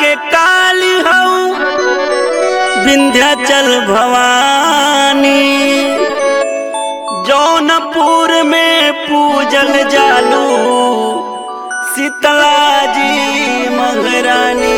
के काली हऊ विंध्याचल भवानी, जौनपुर में पूजल जालू शीतला जी महारानी।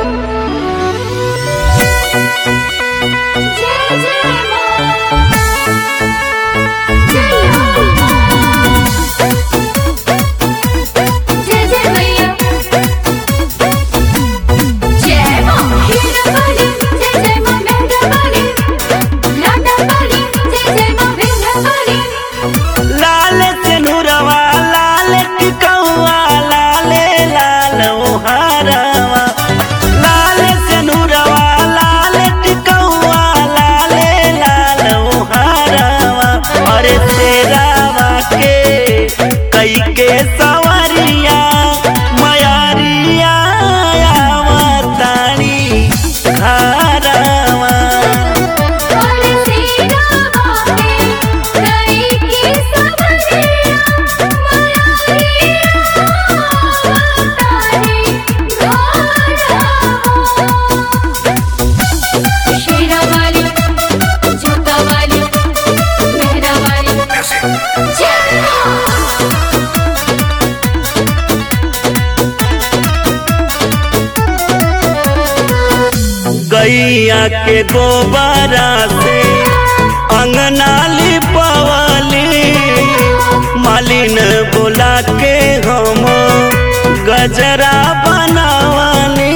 गैया के गोबरा से अंगना लिपवली, मालिन बुला के हम गजरा बनावली।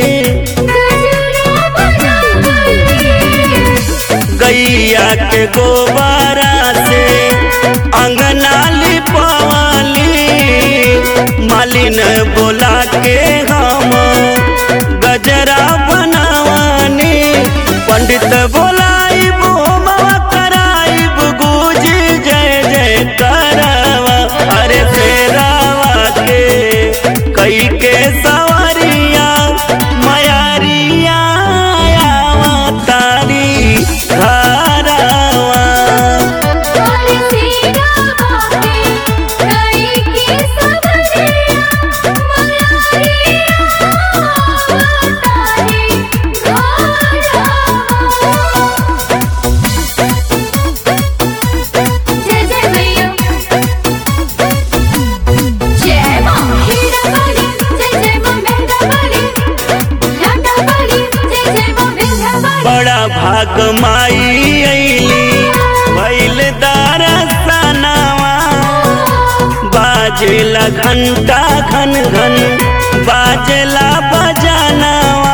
गैया के गोबरा से अंगना लिपवली, मालिन बुला के हम गजरा बनावनी। पंडित बोलाइब होमवा कराइब, गूंज जय जय करवा। अरे फेरावा के कई के सवरिया मयारिया तारी घरवा। बड़ा भाग माई अइली भइल दरसनवा, बाजेला घंटा घन घन बाजेला बजनवा।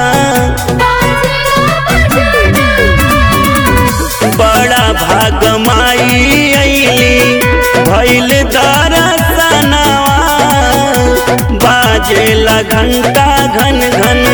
बड़ा भाग माई अइली भइल दरसनवा, बाजेला घंटा घन घन